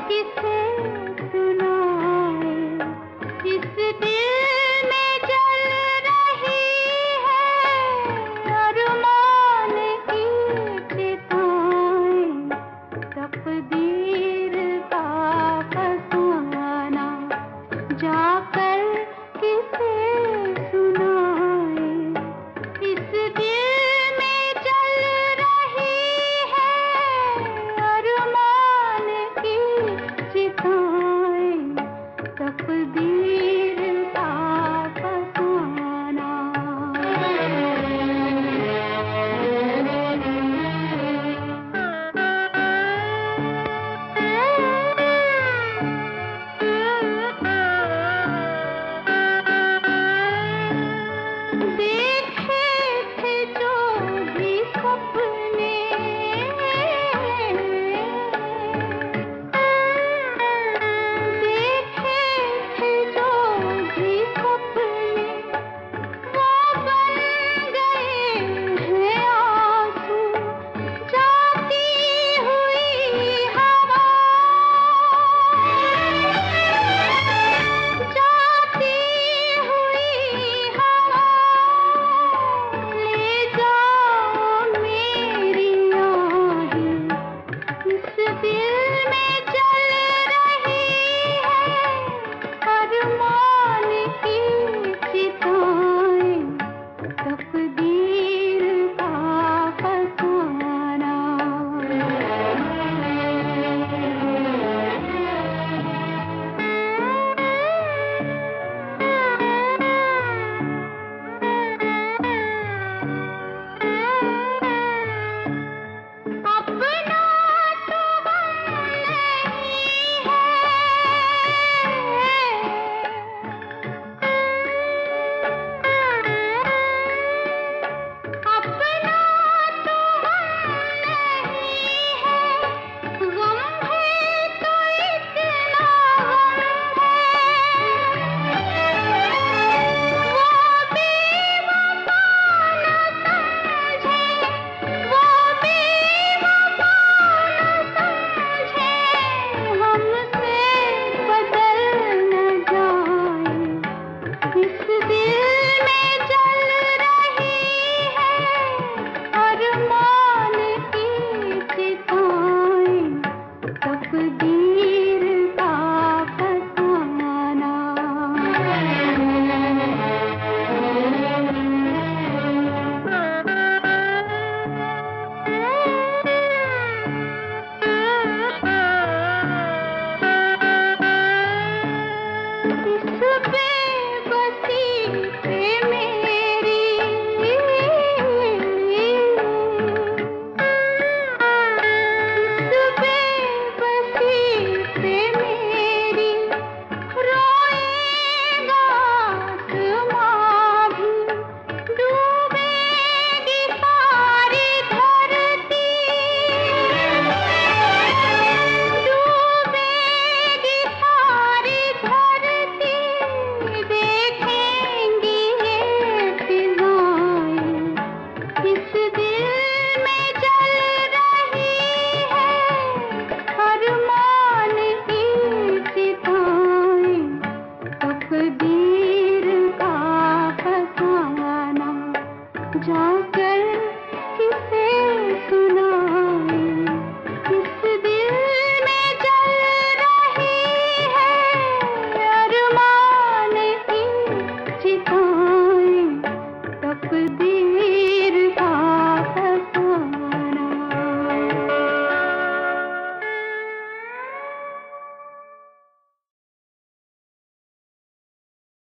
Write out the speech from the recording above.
किसे सुनाए, इस दिल में जल रही है अरमान की चिताएं। तकदीर का फसाना जाकर किसे सुनाए, इस दिल में जल रही है अरमान की चिताएं। तकदीर का फसाना। देखे थे जो भी सपने, देखे थे जो भी सपने, वो बन गए हैं आंसू जाती हुई हवा, जाती हुई हवा। ले जाओ मेरी आहें, इस दिल में जल रही है अरमान की चिताएं। तकदीर का फसाना। अपना तो हम नहीं है, अपना तो हम नहीं है, गम है तो इतना गम है। वो बेवफा न समझे, वो बेवफा न समझे, हमसे बदल न जाए, इस दिल में जल रही है अरमान की चिताएं। तकदीर का फसाना। इस बेबसी पे मेरी, इस बेबसी पे मेरी रोएगा आसमां भी, डूबेगी सारी धरती, डूबेगी सारी धरती। देखेंगी ये फिजाएं, इस दिल में जल रही है अरमान की चिताएं। तकदीर का फसाना जाकर किसे